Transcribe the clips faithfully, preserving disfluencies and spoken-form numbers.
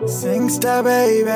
Singsta baby.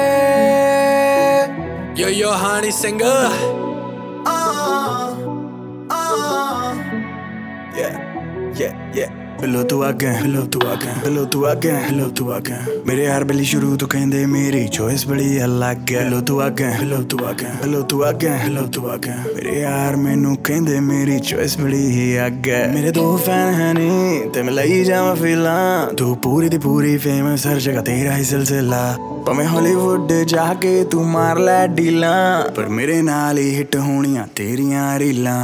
Yo, yo, honey singer. Uh, uh, yeah, yeah, yeah. Hello to again, hello to again, hello to again, hello to again. मेरे यार बली शुरू तो कहंदे मेरी choice बड़ी अलग है. Hello to again, hello to again, hello to again, hello to again. मेरे यार मैनू कहंदे मेरी चॉइस बड़ी ही अलग है. मेरे दो फैन हैं नी ते मैं लई जावां फिल्मां. तू पूरी दी पूरी फेमस हर जगह तेरा ही सिलसिला. भावें हॉलीवुड जाके तू मार लै डीलां, पर मेरे नाल ही हिट होणियां तेरियां रीलां.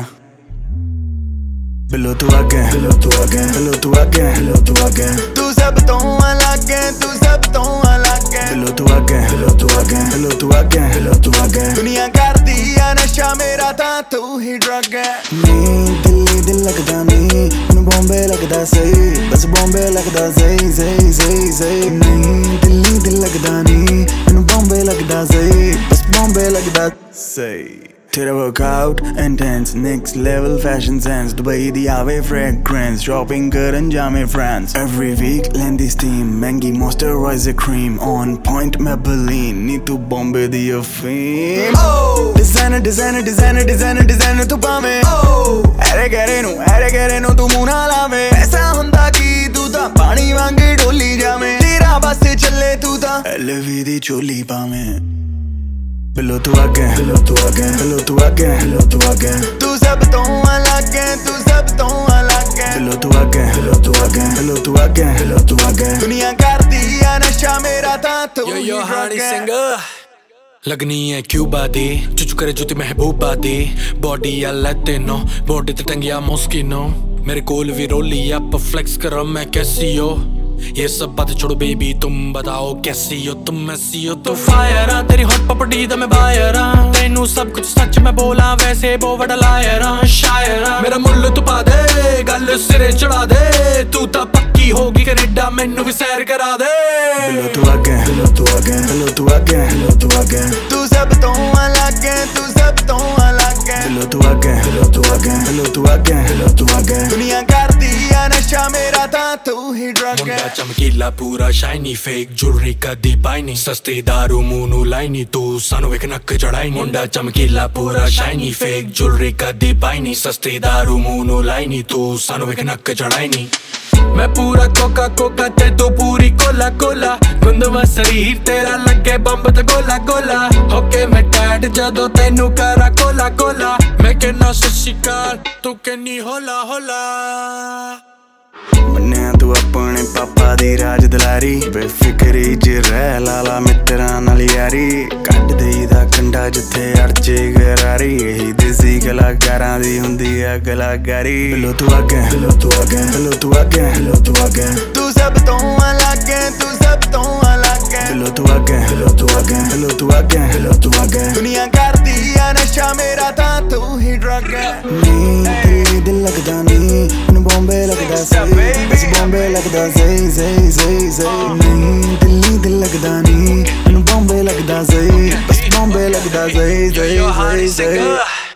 Hello to again, hello to again, hello to again, hello to again. तू सब तो अलग है, तू सब तो अलग है. Hello to again, hello to again, hello to again, hello to again. दुनिया करदी है नशा मेरा तां तू ही ड्रग है. नी दिल्ली दिल लगदा नी, मैनू बॉम्बे लगदा सही. बस बॉम्बे लगदा सही सही सही सही. नी दिल्ली दिल लगदा नी, मैनू बॉम्बे लगदा सही. बस बॉम्बे लगदा सही. तेरा workout intense next level fashion sense. Dubai दी आवे fragrance, shopping करन जामे France. Every week लेंदी steam, महंगी moisturizer cream. On point Maybelline, नी तू बॉम्बे दी अफीम. Oh, designer designer designer designer designer तू पावे. Oh, ऐरे करे नू ऐरे करे नू तू मुँह ना लावे. ऐसा हुंदा कि तू तां पानी वांगे डोली जावे. तेरा बस चले तू तां L V दी चोली पावे. Hello to again, hello to again, hello to again, hello to again. तू सब तो अलग है, तू सब तो अलग है. Hello to again, hello to again, hello to again, hello to again. दुनिया करदी है नशा मेरा तां तू ही Yo, yo, honey ड्रग है. singer. लगनी है क्यूबा दी, चुचु करे जुती महबूबा दी. बॉडी या लैटिनो, बॉडी ते टंगिया मोस्किनो. मेरे कोल भी रोली अप फ्लेक्स करो मैं कैसी हो. ये सब बातें छोड़ो बेबी, तुम बताओ कैसी हो तुम. ऐसी हो तो फायर आ, तेरी हॉट पपड़ी दा मैं बायर आ. तेनू सब कुछ सच मैं बोला वैसे वो बड़ा लायर आ. शायर आ मेरा मुल्ल तू पा दे, गल सिरे चढ़ा दे. तू तां पक्की होगी कनेडा, मैनू भी सैर करा दे. Hello to again, hello to again, hello to again, hello to again. तू सब तो अलग है, तू सब तो अलग है. Hello to again, hello to again, hello to again, hello to again. दुनिया करदी है नशा मेरा तां तू ही ड्रग है. चमकीला पूरा शाइनी, फेक ज्वेलरी कदी पाई नहीं. सस्ती दारू मुंह नू लाई नहीं, तू सानू एक नक चढ़ाई. मुंडा चमकीला पूरा शाइनी, फेक ज्वेलरी कदी पाई नहीं. सस्ती दारू मुंह नू लाई नहीं, तू सानू एक नक चढ़ाई नहीं. मैं पूरा कोका कोका ते तू पूरी कोला कोला. गुंदवा शरीर तेरा लगे बंब ते गोला गोला. होके मैं टैड जदों तेनू करा कोला कोला. मैं कहना सशिकाल तू कहनी होला होला. मन्निया तू अपने पापा दी राज दलारी. बेफिक्री च रह लाला मित्रां नाल यारी. कड्ड देईदा कंडा जिथे अड़चे गरारी. यही देसी कलाकारां दी हुंदी है कलाकारी. Hello to again, hello to again, hello to again, hello to again. तू सब तो अलग है, तू सब तो अलग है. Hello to again, hello to again, hello to again, hello to again. दुनिया करदी है नशा मेरा तां तू ही ड्रग है. नी दिल्ली दिल लगदा नी, मैनू बॉम्बे लगदा सही. बस बॉम्बे लगदा सही सही सही सही. नी दिल्ली दिल लगदा नी, मैनू बॉम्बे लगदा सही. बस बॉम्बे लगदा सही सही सही सही.